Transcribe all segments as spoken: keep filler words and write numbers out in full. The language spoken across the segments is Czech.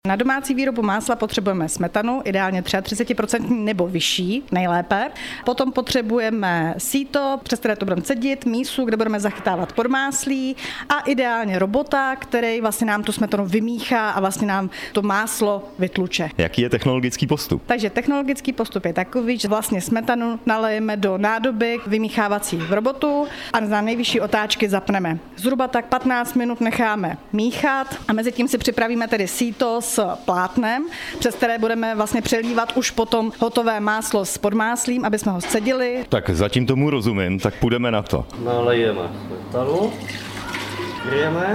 Na domácí výrobu másla potřebujeme smetanu, ideálně třicet tři procent nebo vyšší, nejlépe. Potom potřebujeme síto, přes které to budeme cedit, mísu, kde budeme zachytávat podmáslí a ideálně robota, který vlastně nám tu smetanu vymíchá a vlastně nám to máslo vytluče. Jaký je technologický postup? Takže technologický postup je takový, že vlastně smetanu nalejeme do nádoby vymíchávací v robotu a za nejvyšší otáčky zapneme. Zhruba tak patnáct minut necháme míchat a mezi tím si připravíme tedy síto s plátnem, přes které budeme vlastně přelívat už potom hotové máslo s podmáslím, aby jsme ho scedili. Tak zatím tomu rozumím, tak půjdeme na to. Nalejeme smetanu, kryjeme,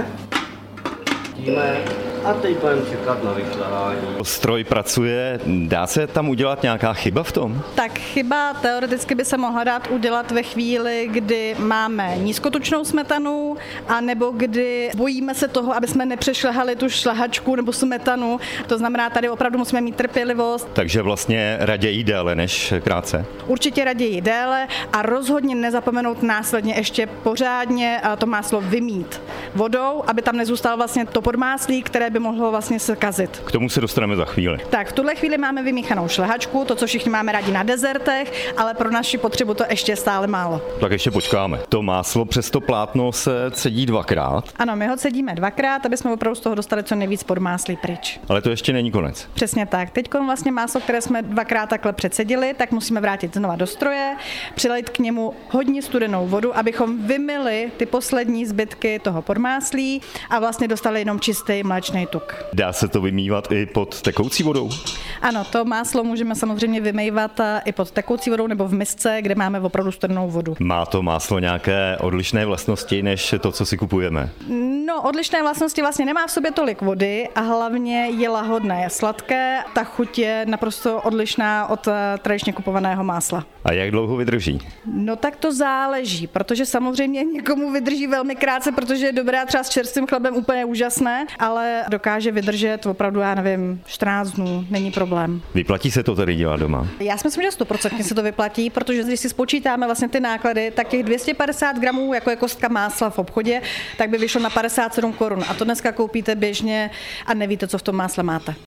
díme a teď budeme čekat na vykládání. Stroj pracuje, dá se tam udělat nějaká chyba v tom? Tak chyba teoreticky by se mohla dát udělat ve chvíli, kdy máme nízkotučnou smetanu, anebo kdy bojíme se toho, aby jsme nepřešlehali tu šlehačku nebo smetanu. To znamená, tady opravdu musíme mít trpělivost. Takže vlastně raději déle než krátce? Určitě raději déle a rozhodně nezapomenout následně ještě pořádně to máslo vymít vodou, aby tam nezůstalo vlastně to podmáslí, které by mohlo vlastně se kazit. K tomu se dostaneme za chvíli. Tak v tuhle chvíli máme vymíchanou šlehačku, to, co všichni máme rádi na dezertech, ale pro naši potřebu to ještě stále málo. Tak ještě počkáme. To máslo přes to plátno se cedí dvakrát. Ano, my ho cedíme dvakrát, aby jsme opravdu z toho dostali co nejvíc podmáslí pryč. Ale to ještě není konec. Přesně tak. Teď vlastně máslo, které jsme dvakrát takhle předsedili, tak musíme vrátit znova do stroje, přilejt k němu hodně studenou vodu, abychom vymyli ty poslední zbytky toho podmáslí a vlastně dostali jenom čistý mléčný tuk. Dá se to vymývat i pod tekoucí vodou? Ano, to máslo můžeme samozřejmě vymývat i pod tekoucí vodou nebo v misce, kde máme opravdu studenou vodu. Má to máslo nějaké odlišné vlastnosti než to, co si kupujeme? No, odlišné vlastnosti vlastně nemá v sobě tolik vody a hlavně je lahodné, je sladké. Ta chuť je naprosto odlišná od tradičně kupovaného másla. A jak dlouho vydrží? No tak to záleží, protože samozřejmě někomu vydrží velmi krátce, protože je dobré třeba s čerstvým chlebem úplně úžasné, ale dokáže vydržet opravdu, já nevím, čtrnáct dnů, není problém. Vyplatí se to tedy dělat doma? Já si myslím, že sto procent se to vyplatí, protože když si spočítáme vlastně ty náklady, tak těch dvě stě padesát gramů, jako je kostka másla v obchodě, tak by vyšlo na padesát sedm korun. A to dneska koupíte běžně a nevíte, co v tom másle máte.